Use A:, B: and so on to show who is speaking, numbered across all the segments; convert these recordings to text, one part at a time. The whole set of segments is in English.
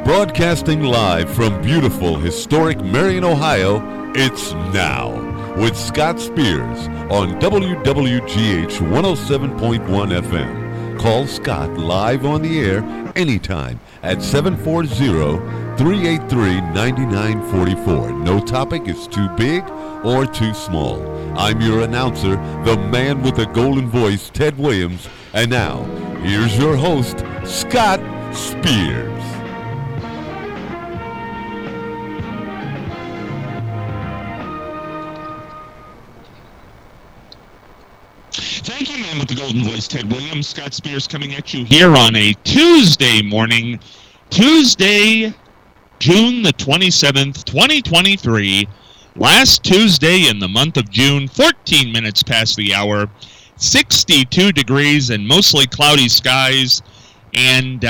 A: Broadcasting live from beautiful, historic Marion, Ohio, it's Now with Scott Spears on WWGH 107.1 FM. Call Scott live on the air anytime at 740-383-9944. No topic is too big or too small. I'm your announcer, the man with the golden voice, Ted Williams. And now, here's your host, Scott Spears.
B: Thank you, man with the golden voice, Ted Williams. Scott Spears coming at you here on a Tuesday morning. Tuesday, June the 27th, 2023. Last Tuesday in the month of June, 14 minutes past the hour, 62 degrees and mostly cloudy skies. And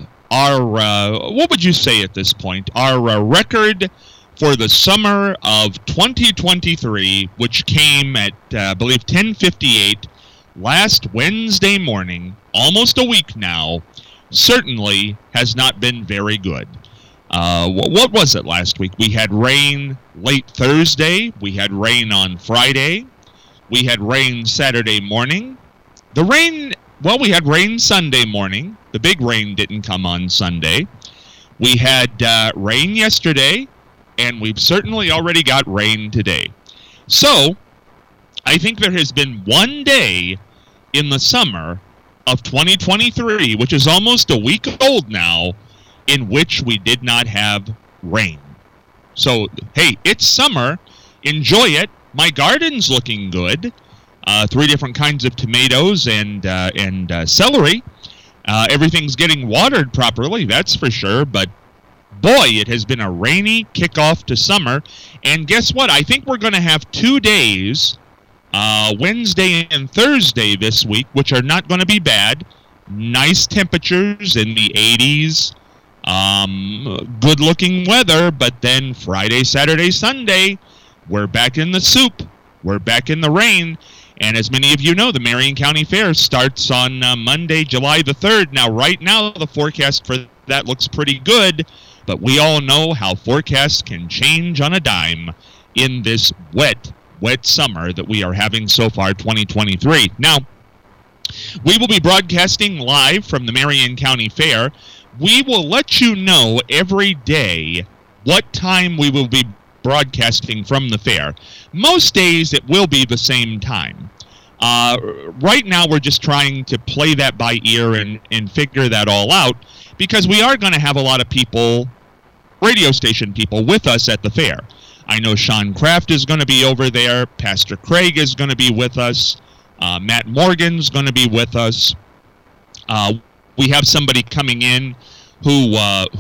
B: what would you say at this point? Our record for the summer of 2023, which came at, I believe, 10:58 last Wednesday morning, almost a week now, certainly has not been very good. What was it last week? We had rain late Thursday. We had rain on Friday. We had rain Saturday morning. We had rain Sunday morning. The big rain didn't come on Sunday. We had rain yesterday, and we've certainly already got rain today. So, I think there has been one day in the summer of 2023, which is almost a week old now, in which we did not have rain. So, hey, it's summer. Enjoy it. My garden's looking good. 3 different kinds of tomatoes and celery. Everything's getting watered properly, that's for sure. But, boy, it has been a rainy kickoff to summer. And guess what? I think we're going to have 2 days, Wednesday and Thursday this week, which are not going to be bad. Nice temperatures in the 80s. Good-looking weather, but then Friday, Saturday, Sunday, we're back in the soup. We're back in the rain. And as many of you know, the Marion County Fair starts on Monday, July the 3rd. Now, right now, the forecast for that looks pretty good, but we all know how forecasts can change on a dime in this wet summer that we are having so far, 2023. Now, we will be broadcasting live from the Marion County Fair. We will let you know every day what time we will be broadcasting from the fair. Most days it will be the same time. Right now we're just trying to play that by ear and figure that all out, because we are going to have a lot of people, radio station people, with us at the fair. I know Sean Kraft is going to be over there. Pastor Craig is going to be with us. Matt Morgan's going to be with us. We have somebody coming in who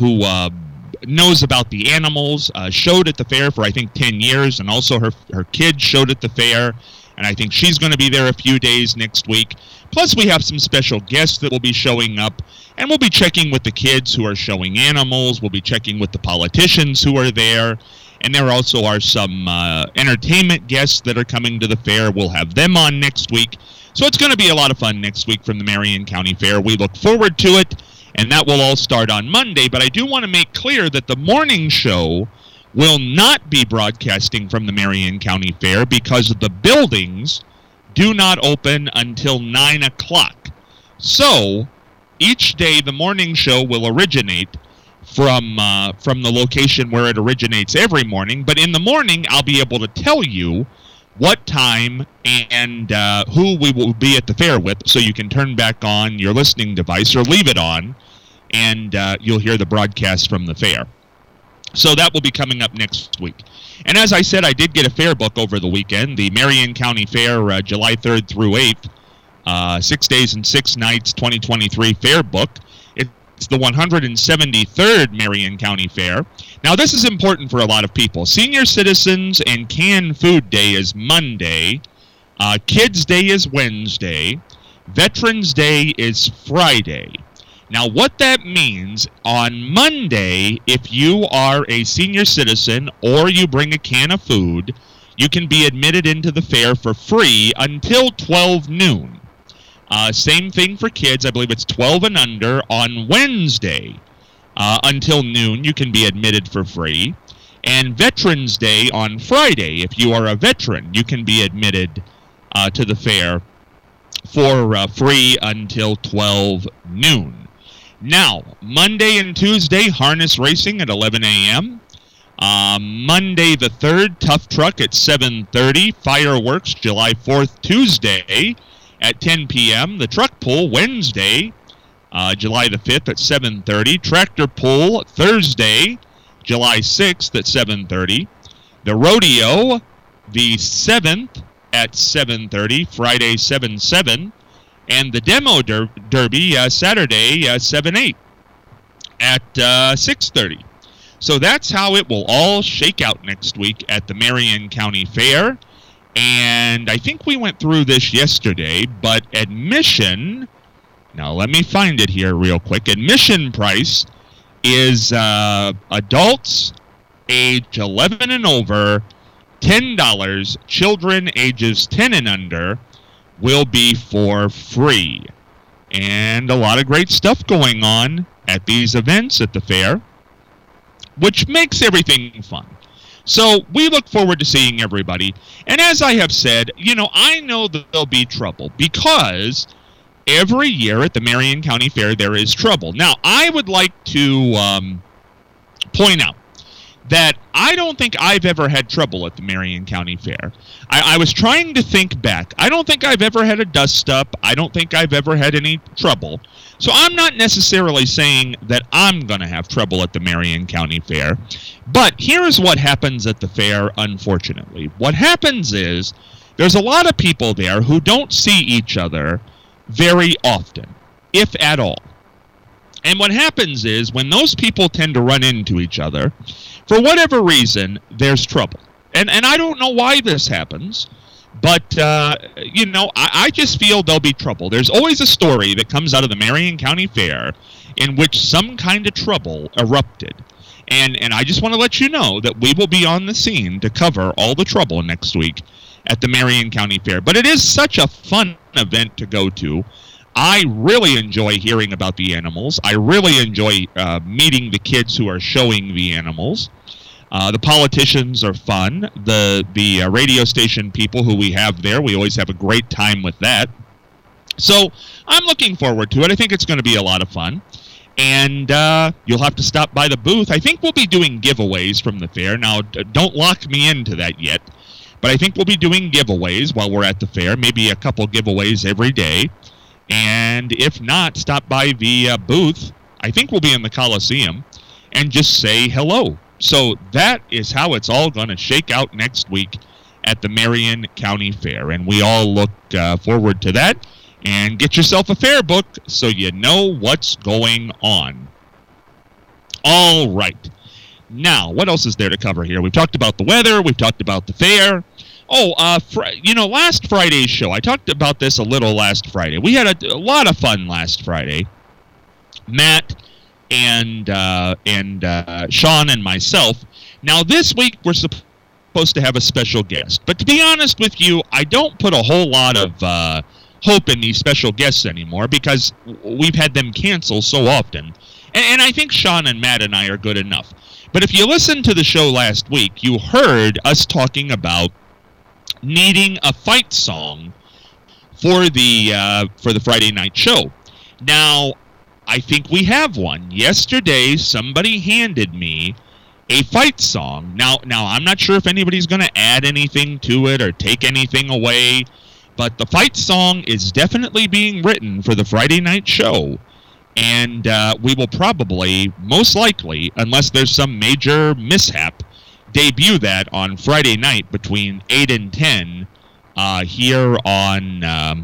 B: knows about the animals, showed at the fair for, I think, 10 years, and also her kids showed at the fair, and I think she's going to be there a few days next week. Plus, we have some special guests that will be showing up, and we'll be checking with the kids who are showing animals. We'll be checking with the politicians who are there, and there also are some entertainment guests that are coming to the fair. We'll have them on next week. So it's going to be a lot of fun next week from the Marion County Fair. We look forward to it, and that will all start on Monday. But I do want to make clear that the morning show will not be broadcasting from the Marion County Fair because the buildings do not open until 9 o'clock. So each day the morning show will originate from the location where it originates every morning. But in the morning, I'll be able to tell you what time and who we will be at the fair with, so you can turn back on your listening device or leave it on, and you'll hear the broadcast from the fair. So that will be coming up next week. And as I said, I did get a fair book over the weekend, the Marion County Fair, July 3rd through 8th, 6 days and 6 nights, 2023 fair book. It's the 173rd Marion County Fair. Now, this is important for a lot of people. Senior Citizens and Canned Food Day is Monday. Kids Day is Wednesday. Veterans Day is Friday. Now, what that means, on Monday, if you are a senior citizen or you bring a can of food, you can be admitted into the fair for free until 12 noon. Same thing for kids. I believe it's 12 and under on Wednesday. until noon. You can be admitted for free. And Veterans Day on Friday, if you are a veteran, you can be admitted to the fair for free until 12 noon. Now, Monday and Tuesday, harness racing at 11 a.m. Monday the 3rd, Tough Truck at 7:30. Fireworks, July 4th, Tuesday at 10 p.m. The Truck Pull, Wednesday, July the 5th at 7:30. Tractor Pull, Thursday, July 6th at 7:30. The Rodeo, the 7th at 7:30. Friday, 7/7. And the Demo Derby, Saturday, 7/8 at 6:30. So that's how it will all shake out next week at the Marion County Fair. And I think we went through this yesterday, but admission, now let me find it here real quick. Admission price is adults age 11 and over, $10. Children ages 10 and under will be for free. And a lot of great stuff going on at these events at the fair, which makes everything fun. So we look forward to seeing everybody. And as I have said, I know that there'll be trouble because every year at the Marion County Fair there is trouble. Now, I would like to point out that I don't think I've ever had trouble at the Marion County Fair. I was trying to think back. I don't think I've ever had a dust-up. I don't think I've ever had any trouble. So I'm not necessarily saying that I'm going to have trouble at the Marion County Fair. But here's what happens at the fair, unfortunately. What happens is there's a lot of people there who don't see each other very often, if at all. And what happens is when those people tend to run into each other, for whatever reason, there's trouble. And I don't know why this happens, but, I just feel there'll be trouble. There's always a story that comes out of the Marion County Fair in which some kind of trouble erupted. And I just want to let you know that we will be on the scene to cover all the trouble next week at the Marion County Fair. But it is such a fun event to go to. I really enjoy hearing about the animals. I really enjoy meeting the kids who are showing the animals. The politicians are fun. The radio station people who we have there, we always have a great time with that. So I'm looking forward to it. I think it's going to be a lot of fun. And you'll have to stop by the booth. I think we'll be doing giveaways from the fair. Now, don't lock me into that yet. But I think we'll be doing giveaways while we're at the fair. Maybe a couple giveaways every day. And if not, stop by the booth. I think we'll be in the Coliseum. And just say hello. So that is how it's all going to shake out next week at the Marion County Fair. And we all look forward to that. And get yourself a fair book so you know what's going on. All right. Now, what else is there to cover here? We've talked about the weather. We've talked about the fair. Oh, last Friday's show, I talked about this a little last Friday. We had a lot of fun last Friday. Matt and Sean and myself. Now, this week, we're supposed to have a special guest. But to be honest with you, I don't put a whole lot of hope in these special guests anymore because we've had them cancel so often. And I think Sean and Matt and I are good enough. But if you listened to the show last week, you heard us talking about needing a fight song for the Friday night show. Now, I think we have one. Yesterday, somebody handed me a fight song. Now I'm not sure if anybody's going to add anything to it or take anything away, but the fight song is definitely being written for the Friday night show. And we will probably, most likely, unless there's some major mishap, debut that on Friday night between 8 and 10 here on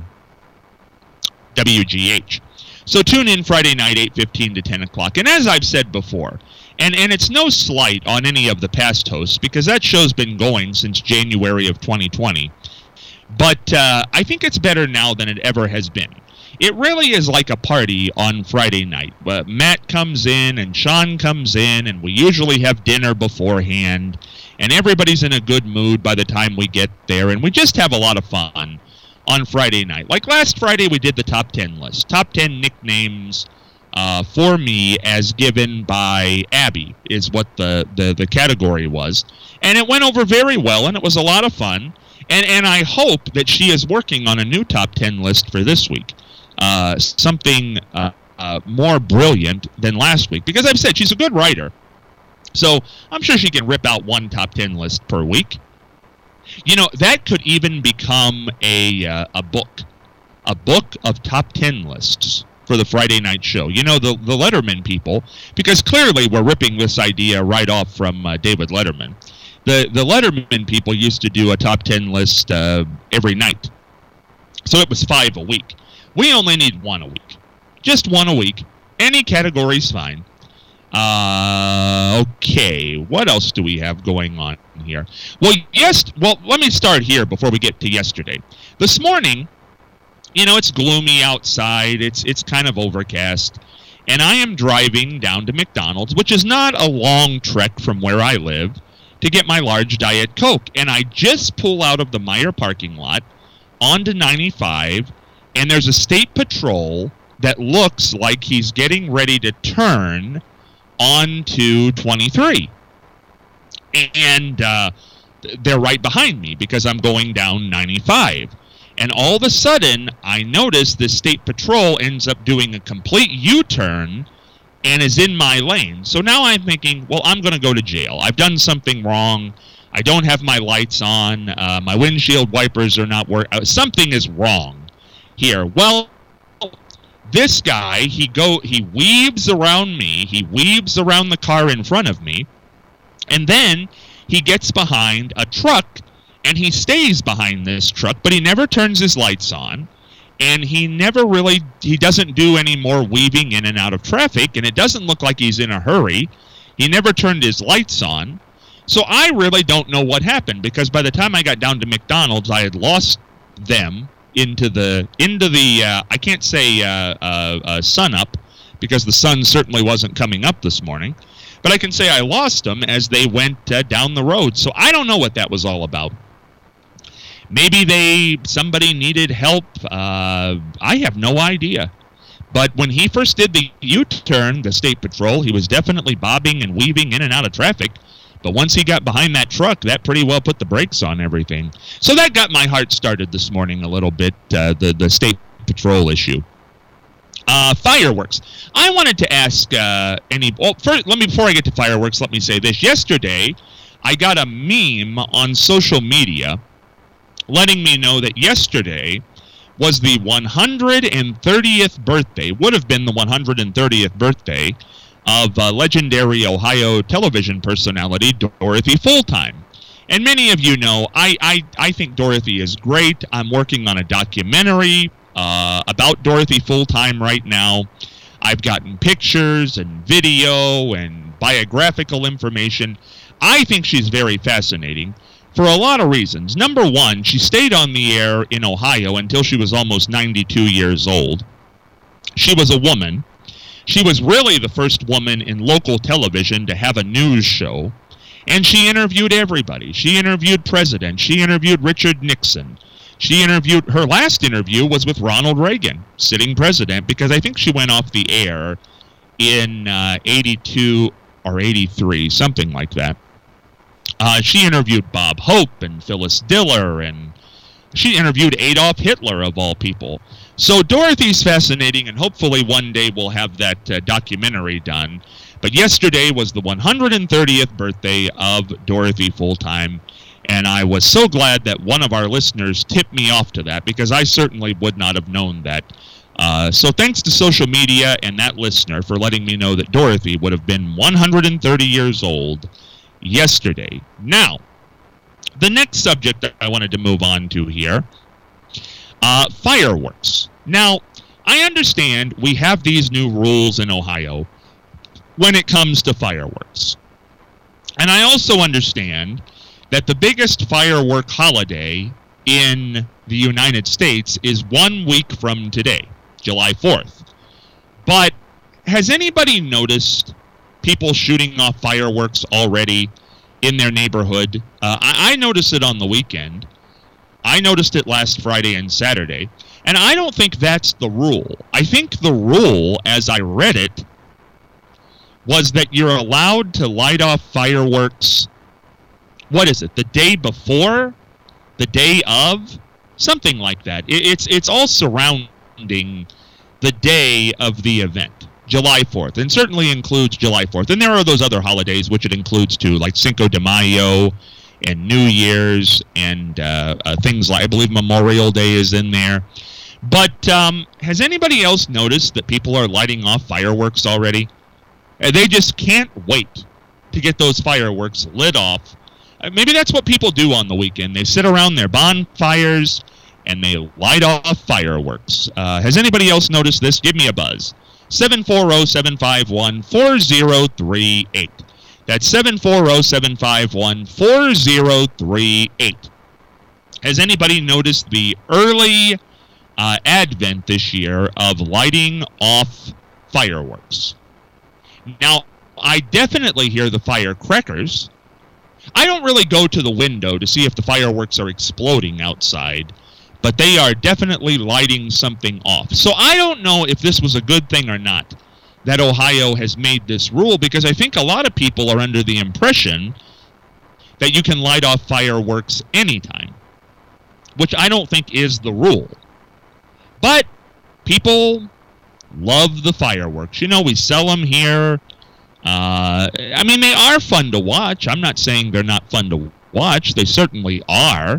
B: WGH. So tune in Friday night, 8:15 to 10 o'clock. And as I've said before, and it's no slight on any of the past hosts, because that show's been going since January of 2020, but I think it's better now than it ever has been. It really is like a party on Friday night. Matt comes in and Sean comes in, and we usually have dinner beforehand, and everybody's in a good mood by the time we get there, and we just have a lot of fun on Friday night. Like last Friday, we did the top 10 list. Top 10 nicknames for me as given by Abby, is what the category was. And it went over very well, and it was a lot of fun. And I hope that she is working on a new top 10 list for this week. Something more brilliant than last week. Because I've said she's a good writer. So I'm sure she can rip out one top 10 list per week. You know, that could even become a book. A book of top 10 lists for the Friday night show. You know, the Letterman people, because clearly we're ripping this idea right off from David Letterman. The Letterman people used to do a top 10 list every night. So it was 5 a week. We only need 1 a week. Just 1 a week. Any category's fine. Okay, what else do we have going on here? Well, let me start here before we get to yesterday. This morning, you know, it's gloomy outside. It's kind of overcast. And I am driving down to McDonald's, which is not a long trek from where I live, to get my large Diet Coke. And I just pull out of the Meijer parking lot onto 95, and there's a state patrol that looks like he's getting ready to turn onto 23. And they're right behind me because I'm going down 95. And all of a sudden, I notice this state patrol ends up doing a complete U-turn and is in my lane. So now I'm thinking, well, I'm going to go to jail. I've done something wrong. I don't have my lights on. My windshield wipers are not working. Something is wrong here. Well, this guy, he weaves around me. He weaves around the car in front of me. And then he gets behind a truck, and he stays behind this truck, but he never turns his lights on. And he doesn't do any more weaving in and out of traffic, and it doesn't look like he's in a hurry. He never turned his lights on. So I really don't know what happened, because by the time I got down to McDonald's, I had lost them into the I can't say sun up, because the sun certainly wasn't coming up this morning. But I can say I lost them as they went down the road. So I don't know what that was all about. Maybe somebody needed help. I have no idea. But when he first did the U-turn, the state patrol, he was definitely bobbing and weaving in and out of traffic. But once he got behind that truck, that pretty well put the brakes on everything. So that got my heart started this morning a little bit, the state patrol issue. Fireworks. I wanted to ask before I get to fireworks, let me say this. Yesterday, I got a meme on social media letting me know that yesterday was the 130th birthday, would have been the 130th birthday of legendary Ohio television personality Dorothy Fulltime. And many of you know, I think Dorothy is great. I'm working on a documentary about Dorothy Fulltime right now. I've gotten pictures and video and biographical information. I think she's very fascinating for a lot of reasons. Number one, she stayed on the air in Ohio until she was almost 92 years old. She was a woman. She was really the first woman in local television to have a news show. And she interviewed everybody. She interviewed presidents. She interviewed Richard Nixon. Her last interview was with Ronald Reagan, sitting president, because I think she went off the air in 82 or 83, something like that. She interviewed Bob Hope and Phyllis Diller, and she interviewed Adolf Hitler, of all people. So Dorothy's fascinating, and hopefully one day we'll have that documentary done. But yesterday was the 130th birthday of Dorothy Fulltime, and I was so glad that one of our listeners tipped me off to that, because I certainly would not have known that. So thanks to social media and that listener for letting me know that Dorothy would have been 130 years old yesterday. Now, the next subject that I wanted to move on to here, fireworks. Now, I understand we have these new rules in Ohio when it comes to fireworks. And I also understand that the biggest firework holiday in the United States is 1 week from today, July 4th. But has anybody noticed people shooting off fireworks already in their neighborhood? I noticed it on the weekend. I noticed it last Friday and Saturday. And I don't think that's the rule. I think the rule, as I read it, was that you're allowed to light off fireworks, what is it, the day before? The day of? Something like that. It's all surrounding the day of the event, July 4th, and certainly includes July 4th. And there are those other holidays which it includes too, like Cinco de Mayo and New Year's and things like, I believe Memorial Day is in there. But has anybody else noticed that people are lighting off fireworks already? They just can't wait to get those fireworks lit off. Maybe that's what people do on the weekend. They sit around their bonfires and they light off fireworks. Has anybody else noticed this? Give me a buzz. 740-751-4038. That's 740-751-4038. Has anybody noticed the early advent this year of lighting off fireworks? Now, I definitely hear the firecrackers. I don't really go to the window to see if the fireworks are exploding outside, but they are definitely lighting something off. So I don't know if this was a good thing or not that Ohio has made this rule, because I think a lot of people are under the impression that you can light off fireworks anytime, which I don't think is the rule. But people love the fireworks. You know, we sell them here. I mean, they are fun to watch. I'm not saying they're not fun to watch. They certainly are.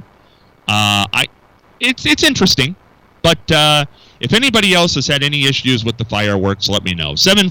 B: It's interesting. But if anybody else has had any issues with the fireworks, let me know.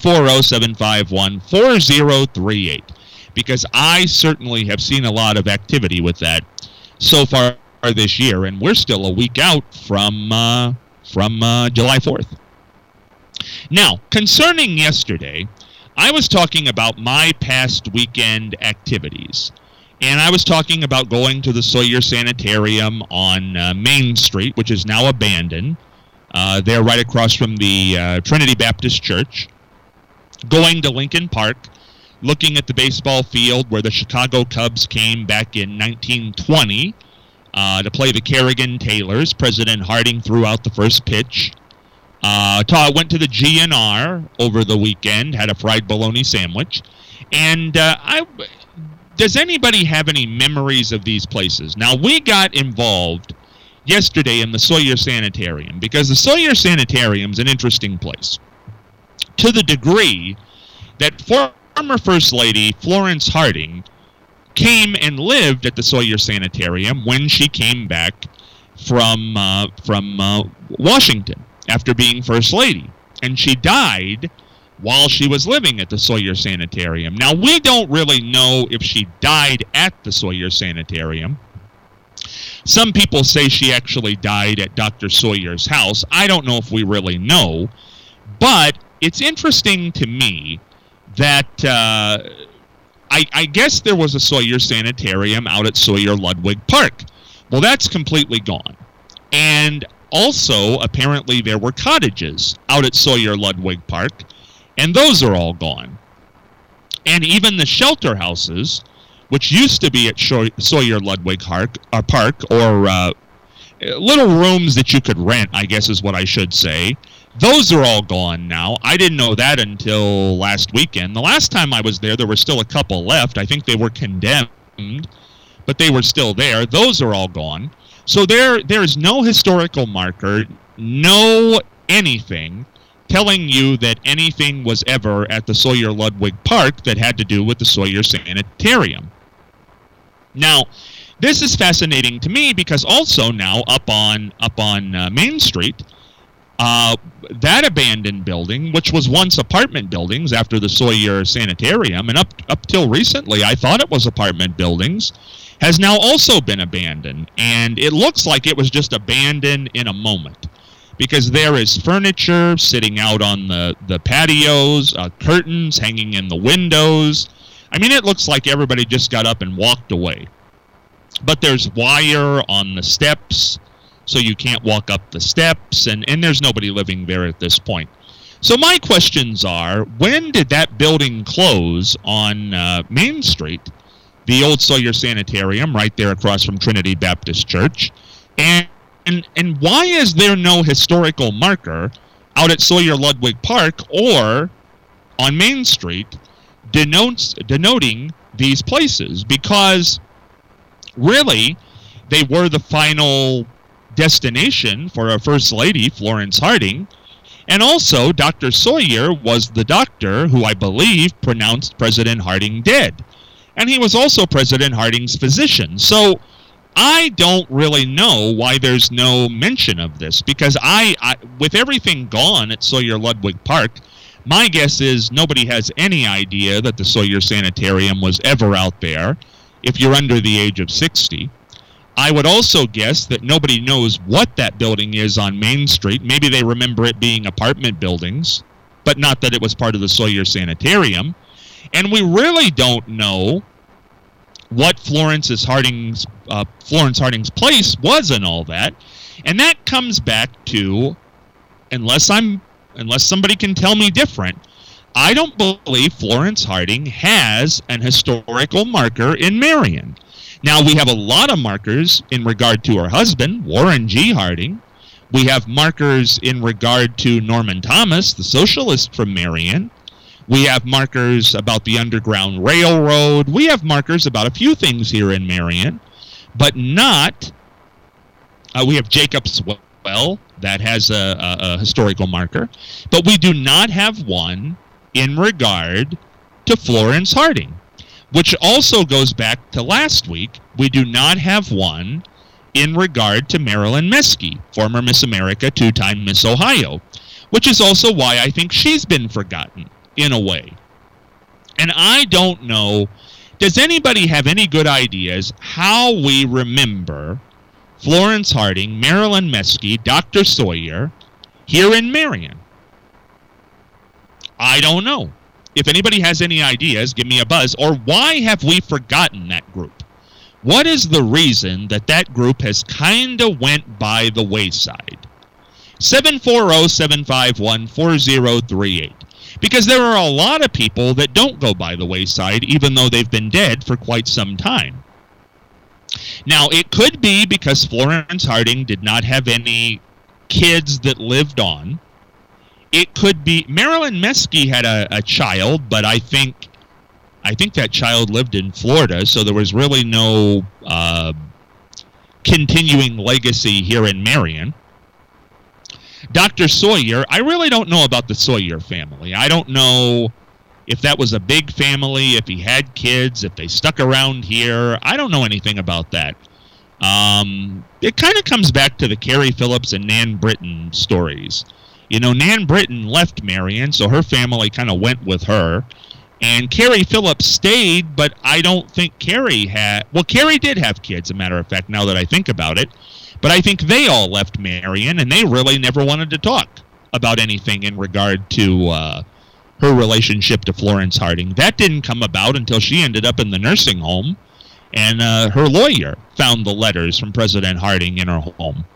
B: 740-751-4038. Because I certainly have seen a lot of activity with that so far this year, and we're still a week out from July 4th. Now, concerning yesterday, I was talking about my past weekend activities. And I was talking about going to the Sawyer Sanitarium on Main Street, which is now abandoned. They're right across from the Trinity Baptist Church. Going to Lincoln Park, looking at the baseball field where the Chicago Cubs came back in 1920 to play the Kerrigan Taylors. President Harding threw out the first pitch. Went to the GNR over the weekend, had a fried bologna sandwich. And does anybody have any memories of these places? Now, we got involved yesterday in the Sawyer Sanitarium because the Sawyer Sanitarium is an interesting place, to the degree that former First Lady Florence Harding came and lived at the Sawyer Sanitarium when she came back from Washington after being First Lady. And she died while she was living at the Sawyer Sanitarium. Now, we don't really know if she died at the Sawyer Sanitarium. Some people say she actually died at Dr. Sawyer's house. I don't know if we really know. But it's interesting to me that I guess there was a Sawyer Sanitarium out at Sawyer Ludwig Park. Well, that's completely gone. And also, apparently, there were cottages out at Sawyer Ludwig Park, and those are all gone. And even the shelter houses, which used to be at Sawyer Ludwig Park, or little rooms that you could rent, I guess is what I should say, those are all gone now. I didn't know that until last weekend. The last time I was there were still a couple left. I think they were condemned, but they were still there. Those are all gone. So there is no historical marker, no anything telling you that anything was ever at the Sawyer Ludwig Park that had to do with the Sawyer Sanitarium. Now, this is fascinating to me because also now up on Main Street, that abandoned building, which was once apartment buildings after the Sawyer Sanitarium, and up till recently I thought it was apartment buildings, has now also been abandoned. And it looks like it was just abandoned in a moment, because there is furniture sitting out on the patios, curtains hanging in the windows. I mean, it looks like everybody just got up and walked away. But there's wire on the steps, so you can't walk up the steps, and there's nobody living there at this point. So my questions are, when did that building close on Main Street, the old Sawyer Sanitarium right there across from Trinity Baptist Church? And And why is there no historical marker out at Sawyer Ludwig Park or on Main Street denoting these places? Because really, they were the final destination for our First Lady, Florence Harding. And also, Dr. Sawyer was the doctor who I believe pronounced President Harding dead. And he was also President Harding's physician. So I don't really know why there's no mention of this, because I with everything gone at Sawyer Ludwig Park, my guess is nobody has any idea that the Sawyer Sanitarium was ever out there if you're under the age of 60. I would also guess that nobody knows what that building is on Main Street. Maybe they remember it being apartment buildings, but not that it was part of the Sawyer Sanitarium. And we really don't know what Florence Harding's place was and all that. And that comes back to, unless somebody can tell me different, I don't believe Florence Harding has an historical marker in Marion. Now, we have a lot of markers in regard to her husband, Warren G. Harding. We have markers in regard to Norman Thomas, the socialist from Marion. We have markers about the Underground Railroad. We have markers about a few things here in Marion, but not... we have Jacob's Well, that has a historical marker, but we do not have one in regard to Florence Harding, which also goes back to last week. We do not have one in regard to Marilyn Meskey, former Miss America, two-time Miss Ohio, which is also why I think she's been forgotten, in a way. And I don't know, does anybody have any good ideas how we remember Florence Harding, Marilyn Meskey, Dr. Sawyer here in Marion? I don't know. If anybody has any ideas, give me a buzz. Or why have we forgotten that group? What is the reason that that group has kind of went by the wayside? 740-751-4038. Because there are a lot of people that don't go by the wayside, even though they've been dead for quite some time. Now, it could be because Florence Harding did not have any kids that lived on. It could be Marilyn Meskey had a child, but I think that child lived in Florida, so there was really no continuing legacy here in Marion. Dr. Sawyer, I really don't know about the Sawyer family. I don't know if that was a big family, if he had kids, if they stuck around here. I don't know anything about that. It kind of comes back to the Carrie Phillips and Nan Britton stories. You know, Nan Britton left Marion, so her family kind of went with her. And Carrie Phillips stayed, but I don't think Carrie had... Well, Carrie did have kids, a matter of fact, now that I think about it. But I think they all left Marion, and they really never wanted to talk about anything in regard to her relationship to Florence Harding. That didn't come about until she ended up in the nursing home, and her lawyer found the letters from President Harding in her home.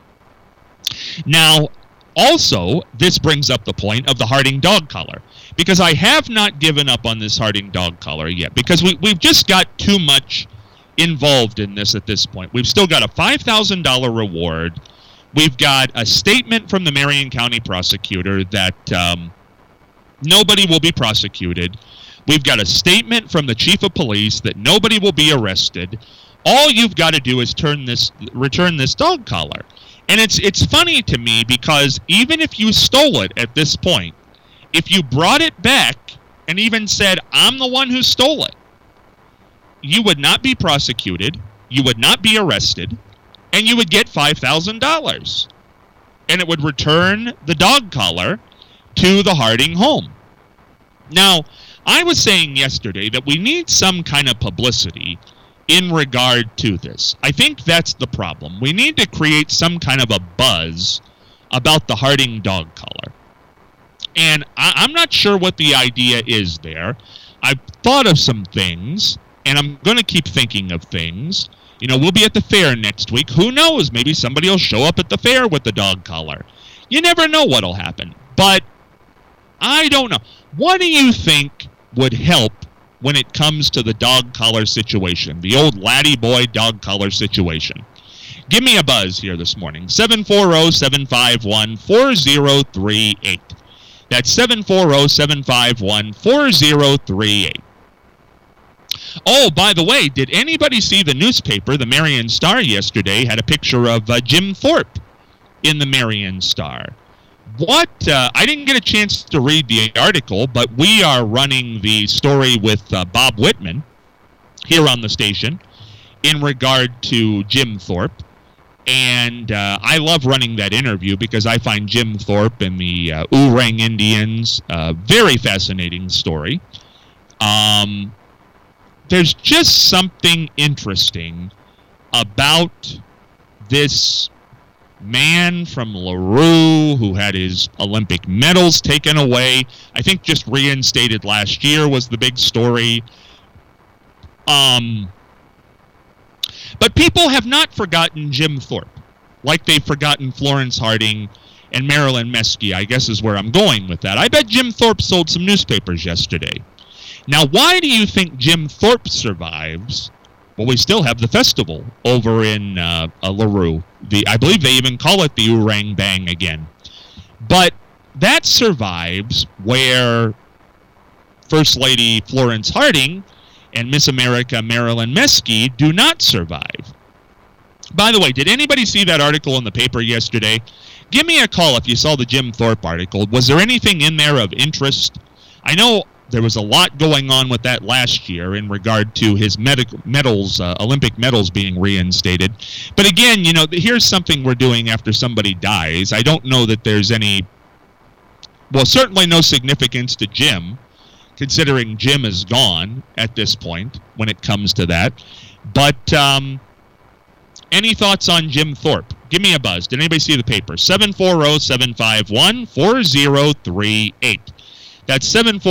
B: Now, also, this brings up the point of the Harding dog collar, because I have not given up on this Harding dog collar yet, because we've just got too much involved in this at this point. We've still got a $5,000 reward. We've got a statement from the Marion County prosecutor that nobody will be prosecuted. We've got a statement from the chief of police that nobody will be arrested. All you've got to do is return this dog collar. And it's funny to me, because even if you stole it at this point, if you brought it back and even said, I'm the one who stole it, you would not be prosecuted, you would not be arrested, and you would get $5,000. And it would return the dog collar to the Harding home. Now, I was saying yesterday that we need some kind of publicity in regard to this. I think that's the problem. We need to create some kind of a buzz about the Harding dog collar. And I'm not sure what the idea is there. I've thought of some things, and I'm going to keep thinking of things. You know, we'll be at the fair next week. Who knows? Maybe somebody will show up at the fair with the dog collar. You never know what'll happen. But I don't know. What do you think would help when it comes to the dog collar situation, the old laddie boy dog collar situation? Give me a buzz here this morning. 740-751-4038. That's 740-751-4038. Oh, by the way, did anybody see the newspaper? The Marion Star yesterday had a picture of Jim Thorpe in the Marion Star. What? I didn't get a chance to read the article, but we are running the story with Bob Whitman here on the station in regard to Jim Thorpe. And I love running that interview because I find Jim Thorpe and the Oorang Indians a very fascinating story. There's just something interesting about this man from LaRue who had his Olympic medals taken away. I think just reinstated last year was the big story. But people have not forgotten Jim Thorpe, like they've forgotten Florence Harding and Marilyn Meskey, I guess is where I'm going with that. I bet Jim Thorpe sold some newspapers yesterday. Now, why do you think Jim Thorpe survives? Well, we still have the festival over in LaRue. I believe they even call it the Oorang Bang again. But that survives where First Lady Florence Harding and Miss America Marilyn Meskey do not survive. By the way, did anybody see that article in the paper yesterday? Give me a call if you saw the Jim Thorpe article. Was there anything in there of interest? I know there was a lot going on with that last year in regard to his medals, Olympic medals being reinstated. But again, you know, here's something we're doing after somebody dies. I don't know that there's any, well, certainly no significance to Jim, considering Jim is gone at this point when it comes to that. But any thoughts on Jim Thorpe? Give me a buzz. Did anybody see the paper? 740-751-4038. That's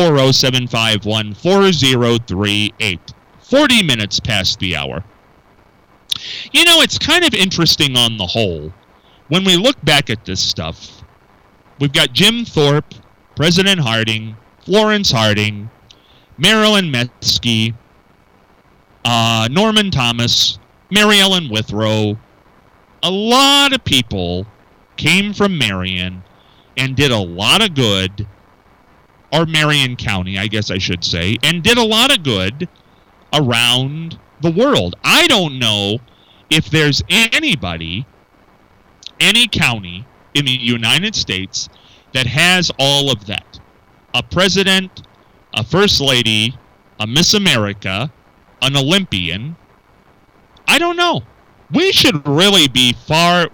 B: 740-751-4038. 40 minutes past the hour. You know, it's kind of interesting on the whole. When we look back at this stuff, we've got Jim Thorpe, President Harding, Florence Harding, Marilyn Meskey, Norman Thomas, Mary Ellen Withrow. A lot of people came from Marion and did a lot of good, or Marion County, I guess I should say, and did a lot of good around the world. I don't know if there's anybody, any county in the United States that has all of that. A president, a first lady, a Miss America, an Olympian. I don't know. We should really be proud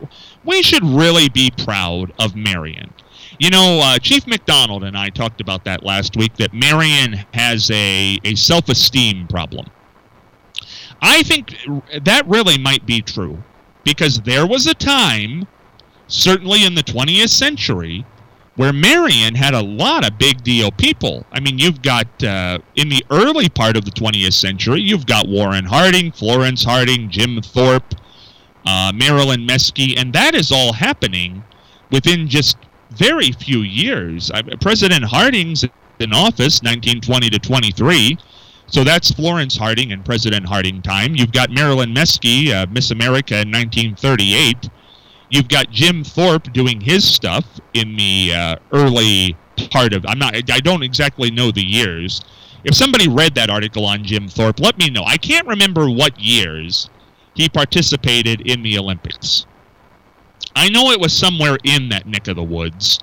B: of Marion. You know, Chief McDonald and I talked about that last week, that Marion has a self-esteem problem. I think that really might be true, because there was a time, certainly in the 20th century, where Marion had a lot of big deal people. I mean, you've got, in the early part of the 20th century, you've got Warren Harding, Florence Harding, Jim Thorpe, Marilyn Meskey, and that is all happening within just very few years. President Harding's in office 1920 to 23, so that's Florence Harding and President Harding time. You've got Marilyn Meskey, Miss America in 1938. You've got Jim Thorpe doing his stuff in the early part of, I don't exactly know the years. If somebody read that article on Jim Thorpe, let me know. I can't remember what years he participated in the Olympics. I know it was somewhere in that neck of the woods.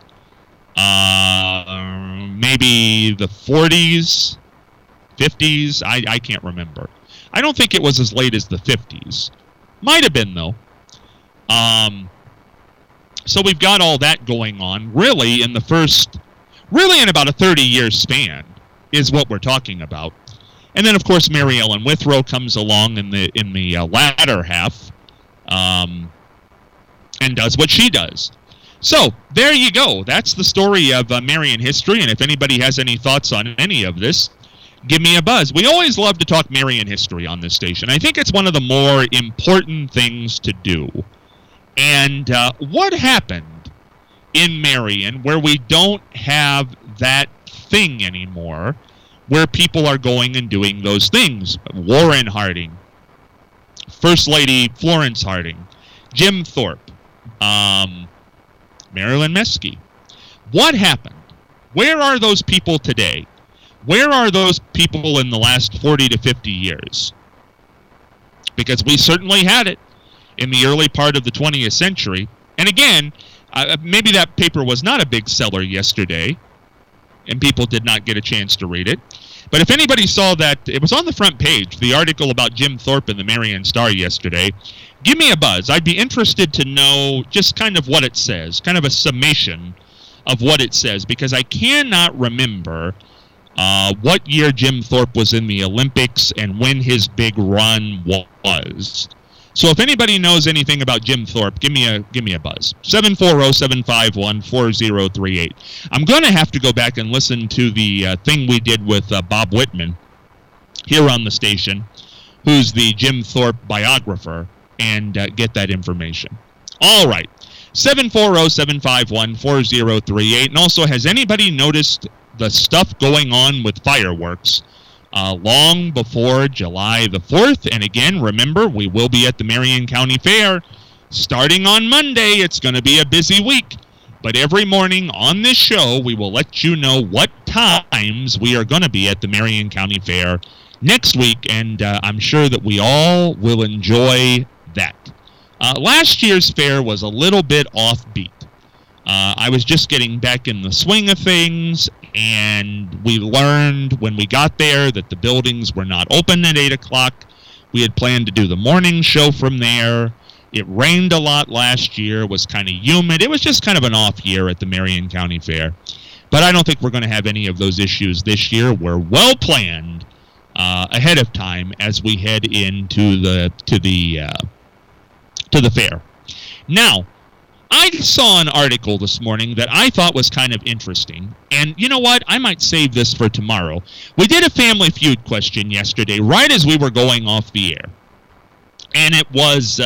B: Maybe the 40s, 50s, I can't remember. I don't think it was as late as the 50s. Might have been, though. So we've got all that going on, really in about a 30-year span is what we're talking about. And then, of course, Mary Ellen Withrow comes along in the latter half and does what she does. So there you go. That's the story of Marion history, and if anybody has any thoughts on any of this, give me a buzz. We always love to talk Marion history on this station. I think it's one of the more important things to do. And what happened in Marion where we don't have that thing anymore, where people are going and doing those things? Warren Harding, First Lady Florence Harding, Jim Thorpe, Marilyn Meskey. What happened? Where are those people today? Where are those people in the last 40 to 50 years? Because we certainly had it in the early part of the 20th century. And again, maybe that paper was not a big seller yesterday, and people did not get a chance to read it. But if anybody saw that, it was on the front page, the article about Jim Thorpe in the Marion Star yesterday. Give me a buzz. I'd be interested to know just kind of what it says, kind of a summation of what it says, because I cannot remember what year Jim Thorpe was in the Olympics and when his big run was. So if anybody knows anything about Jim Thorpe, give me a buzz. 740-751-4038. I'm going to have to go back and listen to the thing we did with Bob Whitman here on the station, who's the Jim Thorpe biographer, and get that information. All right. 740-751-4038. And also, has anybody noticed the stuff going on with fireworks long before July the 4th? And again, remember, we will be at the Marion County Fair starting on Monday. It's going to be a busy week. But every morning on this show, we will let you know what times we are going to be at the Marion County Fair next week. And I'm sure that we all will enjoy that. Last year's fair was a little bit offbeat. I was just getting back in the swing of things, and we learned when we got there that the buildings were not open at 8 o'clock. We had planned to do the morning show from there. It rained a lot last year. It was kind of humid. It was just kind of an off year at the Marion County Fair. But I don't think we're going to have any of those issues this year. We're well planned ahead of time as we head into the fair. Now, I saw an article this morning that I thought was kind of interesting. And you know what? I might save this for tomorrow. We did a Family Feud question yesterday, right as we were going off the air. And it was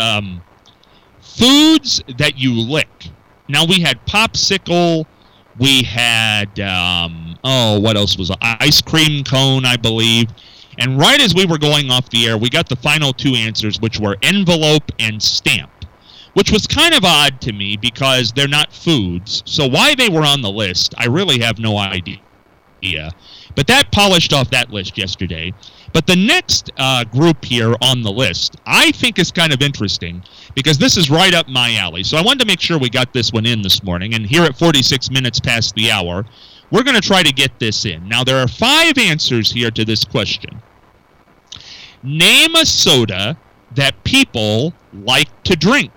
B: foods that you lick. Now, we had popsicle. We had, what else was it? Ice cream cone, I believe. And right as we were going off the air, we got the final two answers, which were envelope and stamp, which was kind of odd to me because they're not foods. So why they were on the list, I really have no idea. But that polished off that list yesterday. But the next group here on the list, I think is kind of interesting because this is right up my alley. So I wanted to make sure we got this one in this morning. And here at 46 minutes past the hour, we're going to try to get this in. Now, there are 5 answers here to this question. Name a soda that people like to drink.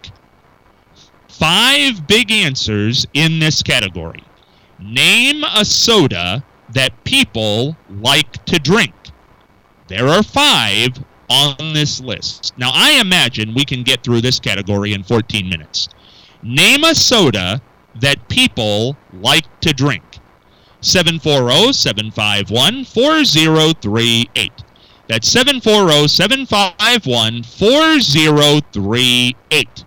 B: 5 big answers in this category. Name a soda that people like to drink. There are 5 on this list. Now, I imagine we can get through this category in 14 minutes. Name a soda that people like to drink. 740-751-4038. That's 740-751-4038.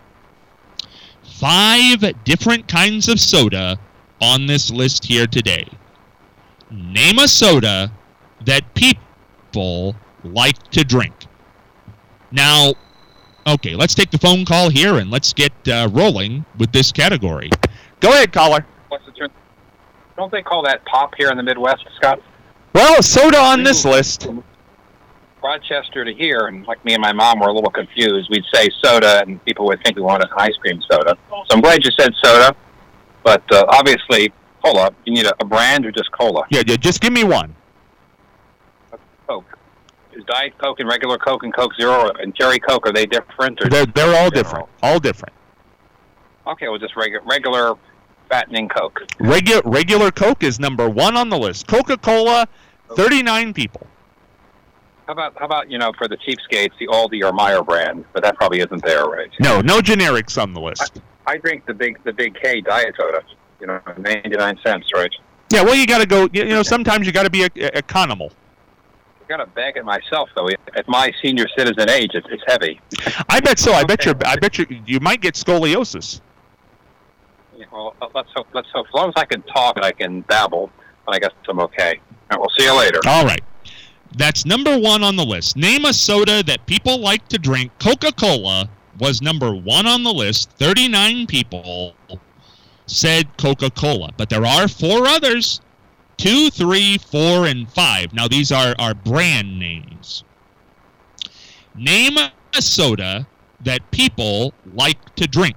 B: 5 different kinds of soda on this list here today. Name a soda that people like to drink. Now, okay, let's take the phone call here and let's get rolling with this category. Go ahead, caller.
C: What's the turn? Don't they call that pop here in the Midwest, Scott?
B: Well, soda on this list.
C: Rochester to here, and like me and my mom were a little confused. We'd say soda, and people would think we wanted an ice cream soda. So I'm glad you said soda, but obviously, cola. You need a brand or just cola?
B: Yeah, just give me one.
C: Coke. Is Diet Coke and regular Coke and Coke Zero and Cherry Coke, are they different? Or
B: they're all different. All different.
C: Okay, well, just regular fattening Coke.
B: Regular Coke is number 1 on the list. Coca-Cola, 39 people.
C: How about for the cheapskates, the Aldi or Meyer brand? But that probably isn't there, right?
B: No generics on the list.
C: I drink the big K diet soda. 99 cents, right?
B: Yeah, well, you got to go. Sometimes you got to be economical.
C: I got to bag it myself, though. At my senior citizen age, it's heavy.
B: I bet so. I bet you might get scoliosis.
C: Yeah, well, let's hope. As long as I can talk and I can babble, I guess I'm okay. All right, we'll see you later.
B: All right. That's number 1 on the list. Name a soda that people like to drink. Coca-Cola, was number 1 on the list. 39 people said Coca-Cola. But there are 4 others. 2, 3, 4, and 5. Now, these are brand names. Name a soda that people like to drink.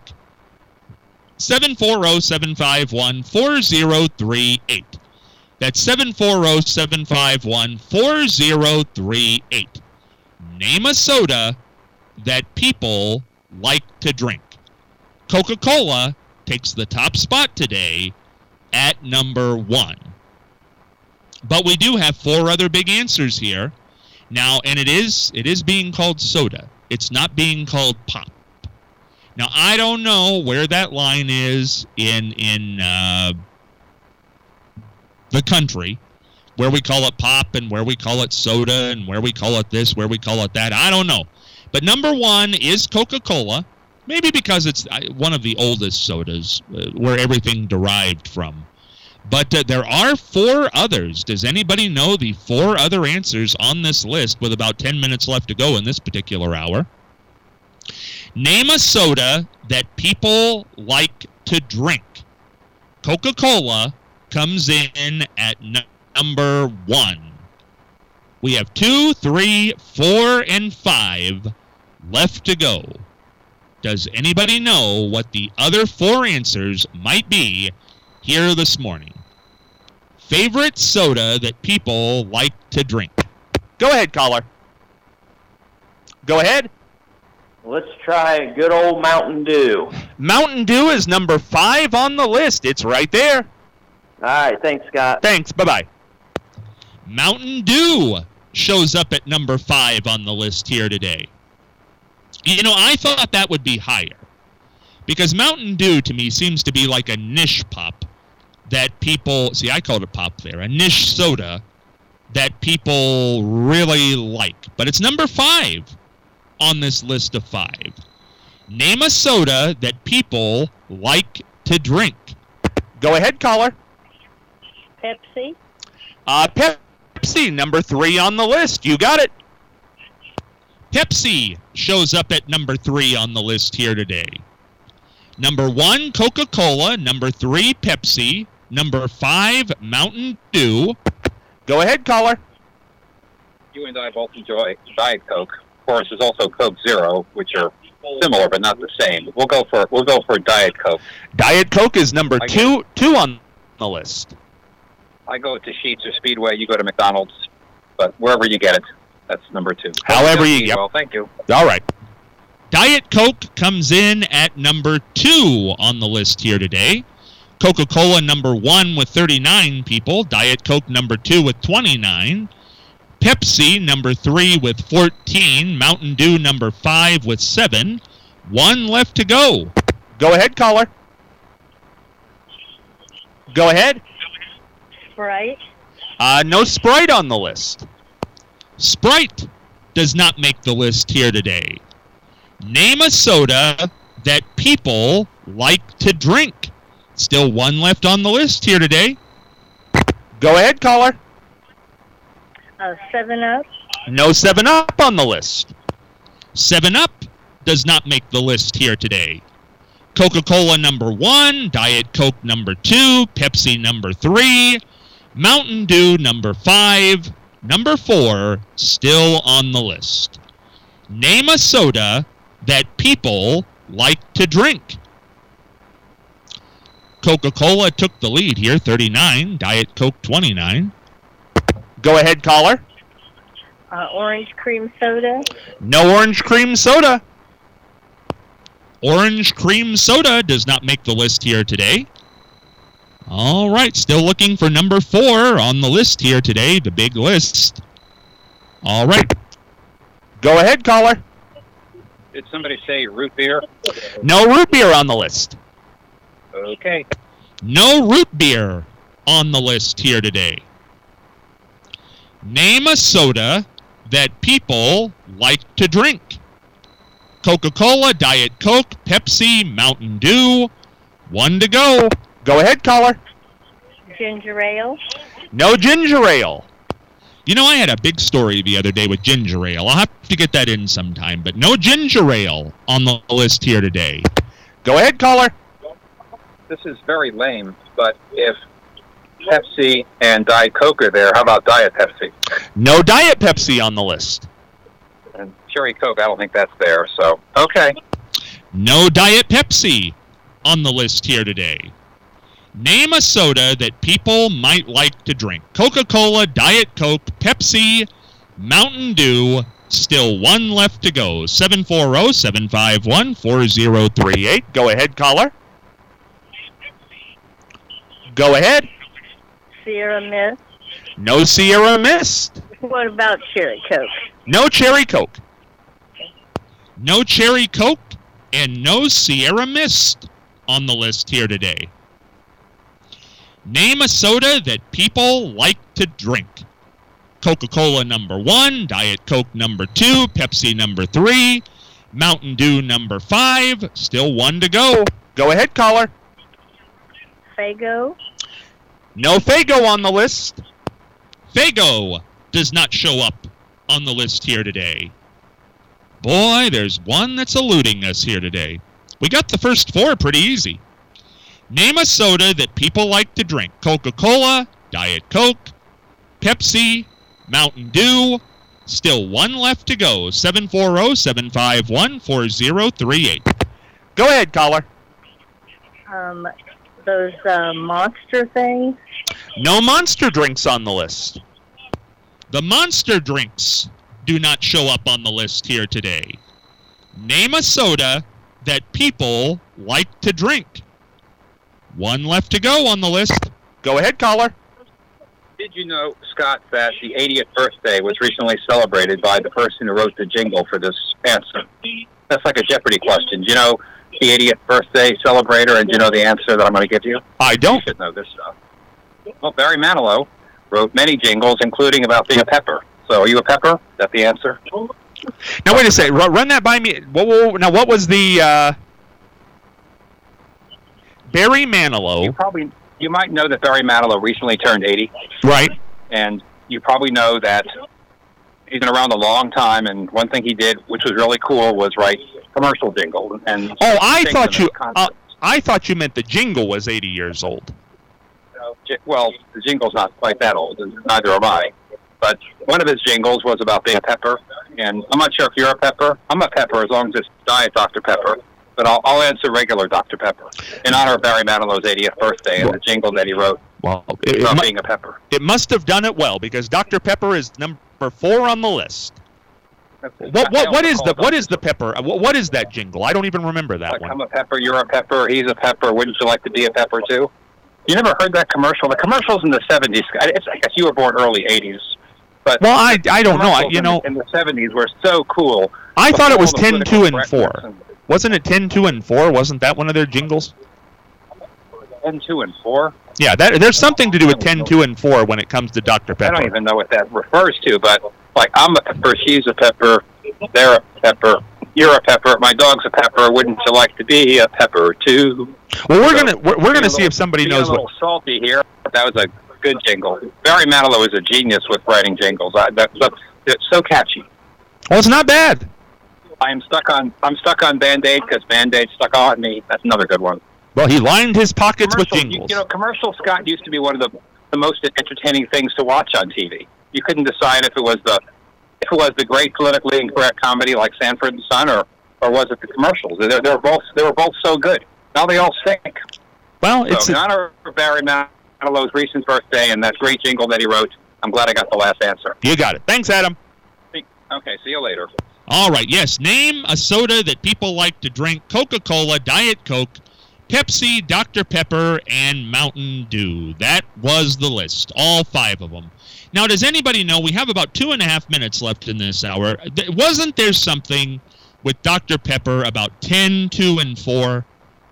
B: 740-751-4038. That's 740-751-4038. Name a soda that people like to drink. Coca-Cola takes the top spot today at number 1. But we do have 4 other big answers here. Now, and it is being called soda. It's not being called pop. Now, I don't know where that line is in the country, where we call it pop and where we call it soda and where we call it this, where we call it that. I don't know. But number 1 is Coca-Cola, maybe because it's one of the oldest sodas where everything derived from. But there are 4 others. Does anybody know the 4 other answers on this list with about 10 minutes left to go in this particular hour? Name a soda that people like to drink. Coca-Cola comes in at number 1. We have 2, 3, 4, and 5 left to go. Does anybody know what the other 4 answers might be here this morning? Favorite soda that people like to drink. Go ahead, caller. Go ahead.
D: Let's try good old Mountain Dew.
B: Mountain Dew is number 5 on the list. It's right there.
D: All right, thanks, Scott.
B: Thanks, bye-bye. Mountain Dew shows up at number 5 on the list here today. You know, I thought that would be higher. Because Mountain Dew, to me, seems to be like a niche pop that people... See, I called it pop there. A niche soda that people really like. But it's number 5 on this list of 5. Name a soda that people like to drink. Go ahead, caller.
E: Pepsi.
B: Pepsi, number 3 on the list. You got it. Pepsi shows up at number 3 on the list here today. Number 1, Coca-Cola. Number 3, Pepsi. Number 5, Mountain Dew. Go ahead, caller.
C: You and I both enjoy Diet Coke. Of course, there's also Coke Zero, which are similar but not the same. We'll go for Diet Coke.
B: Diet Coke is number 2 on the list.
C: I go to Sheetz or Speedway. You go to McDonald's, but wherever you get it, that's number 2.
B: However you get.
C: Well, thank you.
B: All right. Diet Coke comes in at number 2 on the list here today. Coca-Cola number 1 with 39 people. Diet Coke number 2 with 29. Pepsi number 3 with 14. Mountain Dew number 5 with 7. 1 left to go. Go ahead, caller. Go ahead.
E: Sprite.
B: No Sprite on the list. Sprite does not make the list here today. Name a soda that people like to drink. Still 1 left on the list here today. Go ahead, caller.
E: 7-Up.
B: No 7-Up on the list. 7-Up does not make the list here today. Coca-Cola number 1, Diet Coke number 2, Pepsi number 3, Mountain Dew number 5, number 4 still on the list. Name a soda that people like to drink. Coca-Cola took the lead here, 39, Diet Coke 29. Go ahead, caller.
E: Orange cream soda.
B: No orange cream soda. Orange cream soda does not make the list here today. All right, still looking for number 4 on the list here today, the big list. All right. Go ahead, caller.
C: Did somebody say root beer?
B: No root beer on the list.
C: Okay.
B: No root beer on the list here today. Name a soda that people like to drink. Coca-Cola, Diet Coke, Pepsi, Mountain Dew. 1 to go. Go ahead, caller.
E: Ginger ale.
B: No ginger ale. You know, I had a big story the other day with ginger ale. I'll have to get that in sometime, but no ginger ale on the list here today. Go ahead, caller.
C: This is very lame, but if Pepsi and Diet Coke are there, how about Diet Pepsi?
B: No Diet Pepsi on the list.
C: And Cherry Coke, I don't think that's there, so, okay.
B: No Diet Pepsi on the list here today. Name a soda that people might like to drink. Coca-Cola, Diet Coke, Pepsi, Mountain Dew. Still one left to go. 740-751-4038. Go ahead, caller. Go ahead.
E: Sierra Mist.
B: No Sierra Mist.
E: What about Cherry Coke?
B: No Cherry Coke. No Cherry Coke and no Sierra Mist on the list here today. Name a soda that people like to drink. Coca-Cola number 1, Diet Coke number 2, Pepsi number 3, Mountain Dew number 5. Still one to go. Go ahead, caller.
E: Faygo.
B: No Faygo on the list. Faygo does not show up on the list here today. Boy, there's one that's eluding us here today. We got the first 4 pretty easy. Name a soda that people like to drink. Coca-Cola, Diet Coke, Pepsi, Mountain Dew. Still one left to go. 740-751-4038. Go ahead, caller.
E: Those monster things.
B: No Monster drinks on the list. The Monster drinks do not show up on the list here today. Name a soda that people like to drink. One left to go on the list. Go ahead, caller.
C: Did you know, Scott, that the 80th birthday was recently celebrated by the person who wrote the jingle for this answer? That's like a Jeopardy question. Do you know the 80th birthday celebrator, and do you know the answer that I'm going to give you?
B: I don't.
C: You should know this stuff. Well, Barry Manilow wrote many jingles, including about being a pepper. So, are you a pepper? Is that the answer?
B: Now, wait a second. Run that by me. Now, what was the... Barry Manilow.
C: You might know that Barry Manilow recently turned 80.
B: Right.
C: And you probably know that he's been around a long time, and one thing he did, which was really cool, was write commercial jingles. And
B: I thought you meant the jingle was 80 years old.
C: Well, the jingle's not quite that old, and neither am I. But one of his jingles was about being a pepper, and I'm not sure if you're a pepper. I'm a pepper as long as it's Diet Dr. Pepper. But I'll answer regular Dr. Pepper in honor of Barry Manilow's 80th birthday and the jingle that he wrote about being a pepper.
B: It must have done it well because Dr. Pepper is number 4 on the list. What is the pepper? What is that jingle? I don't even remember that one.
C: I'm a pepper. You're a pepper. He's a pepper. Wouldn't you like to be a pepper too? You never heard that commercial? The commercials in the 70s. I guess you were born early 80s. But
B: I don't know.
C: In the 70s were so cool.
B: I thought it was 10, 2, and 4. Wasn't it 10, 2, and 4? Wasn't that one of their jingles?
C: 10, 2, and 4?
B: Yeah, there's something to do with 10, 2, and 4 when it comes to Dr. Pepper.
C: I don't even know what that refers to, but like I'm a pepper, she's a pepper, they're a pepper, you're a pepper, my dog's a pepper. Wouldn't you like to be a pepper too?
B: Well, we're gonna see if somebody knows what.
C: A little salty here. That was a good jingle. Barry Manilow is a genius with writing jingles. It's so catchy.
B: Well, it's not bad.
C: I'm stuck on Band-Aid because Band-Aid stuck on me. That's another good one.
B: Well, he lined his pockets with jingles.
C: Commercial, Scott, used to be one of the most entertaining things to watch on TV. You couldn't decide if it was the great politically incorrect comedy like Sanford and Son, or was it the commercials? They were both so good. Now they all stink.
B: Well,
C: in honor of Barry Manilow's recent birthday and that great jingle that he wrote, I'm glad I got the last answer.
B: You got it. Thanks, Adam.
C: Okay, see you later.
B: All right, yes. Name a soda that people like to drink. Coca-Cola, Diet Coke, Pepsi, Dr. Pepper, and Mountain Dew. That was the list, all 5 of them. Now, does anybody know, we have about 2.5 minutes left in this hour. Wasn't there something with Dr. Pepper about 10, 2, and 4?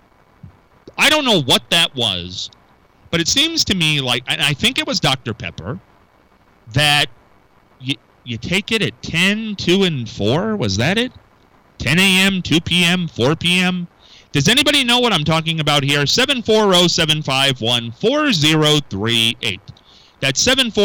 B: I don't know what that was, but it seems to me like, and I think it was Dr. Pepper, that you take it at 10, 2, and 4? Was that it? 10 a.m., 2 p.m., 4 p.m.? Does anybody know what I'm talking about here? 740-751-4038. That's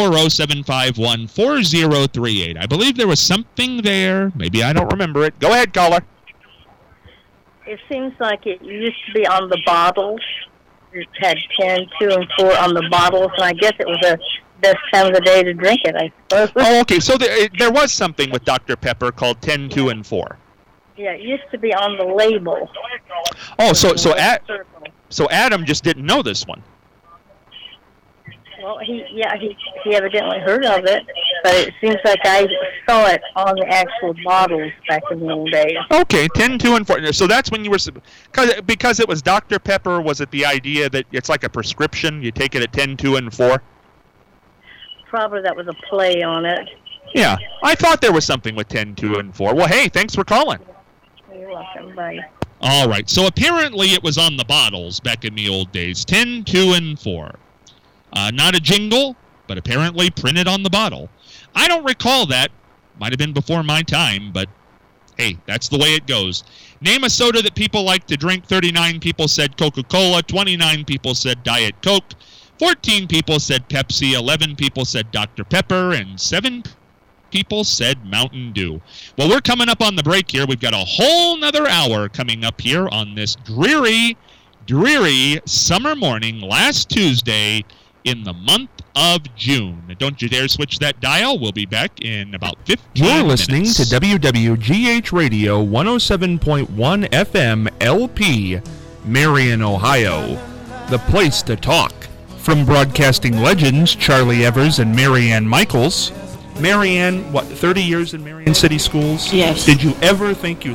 B: 740-751-4038. I believe there was something there. Maybe I don't remember it. Go ahead, caller.
E: It seems like it used to be on the bottles. It had 10, 2, and 4 on the bottles, and I guess it was the best time of the day to drink it, I suppose.
B: Oh, okay. So there was something with Dr. Pepper called 10, 2, and 4.
E: Yeah, it used to be on the label.
B: Oh, so Adam just didn't know this one.
E: Well, he evidently heard of it, but it seems like I saw it on the actual bottles back in the old days.
B: Okay, 10, 2, and 4. So that's when you were... Because it was Dr. Pepper, was it the idea that it's like a prescription? You take it at 10, 2, and 4?
E: Probably that was a play on it.
B: Yeah, I thought there was something with 10, 2, and 4. Well, hey, thanks for calling.
E: You're welcome. Bye.
B: All right, so apparently it was on the bottles back in the old days. 10, 2, and 4. Not a jingle, but apparently printed on the bottle. I don't recall that. Might have been before my time, but hey, that's the way it goes. Name a soda that people like to drink. 39 people said Coca-Cola. 29 people said Diet Coke. 14 people said Pepsi. 11 people said Dr. Pepper. And 7 people said Mountain Dew. Well, we're coming up on the break here. We've got a whole nother hour coming up here on this dreary summer morning, last Tuesday in the month of June. Don't you dare switch that dial. We'll be back in about 15 minutes.
F: You're listening to WWGH Radio 107.1 FM LP, Marion, Ohio. The place to talk. From broadcasting legends Charlie Evers and Marianne Michaels. Marianne, 30 years in Marion City Schools?
G: Yes.
F: Did you ever think you'd